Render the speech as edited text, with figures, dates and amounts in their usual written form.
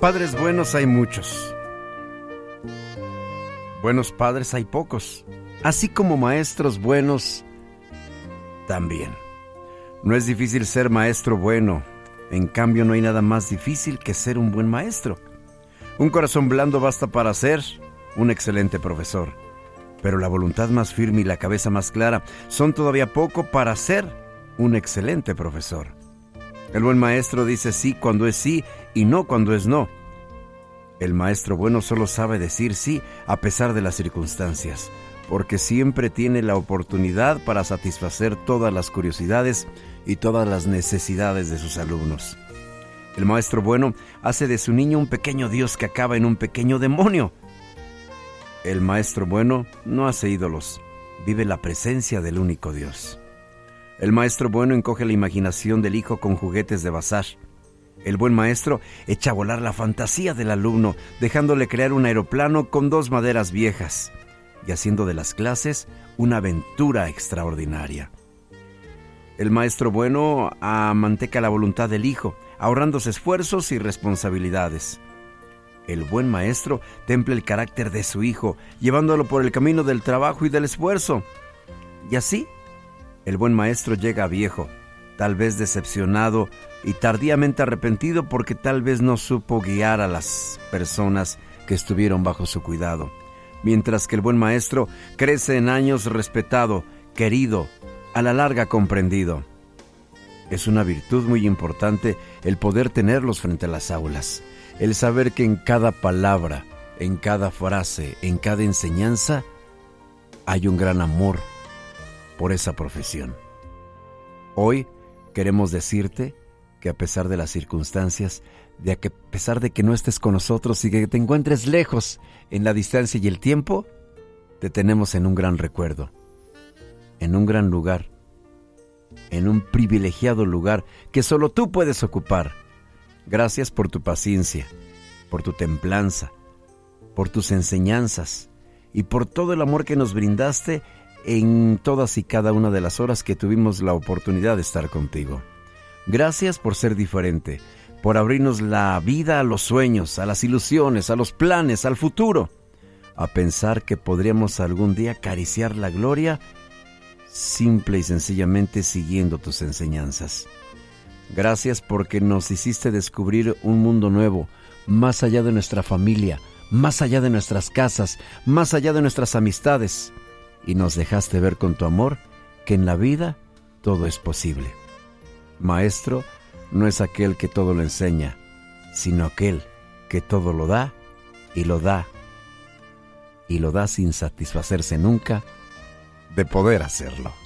Padres buenos hay muchos. Buenos padres hay pocos. Así como maestros buenos también. No es difícil ser maestro bueno. En cambio, no hay nada más difícil que ser un buen maestro. Un corazón blando basta para ser un excelente profesor. Pero la voluntad más firme y la cabeza más clara son todavía poco para ser un excelente profesor. El buen maestro dice sí cuando es sí y no cuando es no. El maestro bueno solo sabe decir sí a pesar de las circunstancias, porque siempre tiene la oportunidad para satisfacer todas las curiosidades y todas las necesidades de sus alumnos. El maestro bueno hace de su niño un pequeño Dios que acaba en un pequeño demonio. El maestro bueno no hace ídolos, vive la presencia del único Dios. El maestro bueno encoge la imaginación del hijo con juguetes de bazar. El buen maestro echa a volar la fantasía del alumno, dejándole crear un aeroplano con 2 maderas viejas y haciendo de las clases una aventura extraordinaria. El maestro bueno amanteca la voluntad del hijo, ahorrándose esfuerzos y responsabilidades. El buen maestro templa el carácter de su hijo, llevándolo por el camino del trabajo y del esfuerzo. Y así, el buen maestro llega viejo, tal vez decepcionado y tardíamente arrepentido porque tal vez no supo guiar a las personas que estuvieron bajo su cuidado. Mientras que el buen maestro crece en años respetado, querido, a la larga comprendido. Es una virtud muy importante el poder tenerlos frente a las aulas, el saber que en cada palabra, en cada frase, en cada enseñanza, hay un gran amor por esa profesión. Hoy queremos decirte que a pesar de las circunstancias, a pesar de que no estés con nosotros y que te encuentres lejos en la distancia y el tiempo, te tenemos en un gran recuerdo, en un gran lugar, en un privilegiado lugar que solo tú puedes ocupar. Gracias por tu paciencia, por tu templanza, por tus enseñanzas y por todo el amor que nos brindaste en todas y cada una de las horas que tuvimos la oportunidad de estar contigo. Gracias por ser diferente, por abrirnos la vida a los sueños, a las ilusiones, a los planes, al futuro, a pensar que podríamos algún día acariciar la gloria simple y sencillamente siguiendo tus enseñanzas. Gracias porque nos hiciste descubrir un mundo nuevo, más allá de nuestra familia, más allá de nuestras casas, más allá de nuestras amistades, y nos dejaste ver con tu amor que en la vida todo es posible. Maestro no es aquel que todo lo enseña, sino aquel que todo lo da, y lo da sin satisfacerse nunca de poder hacerlo.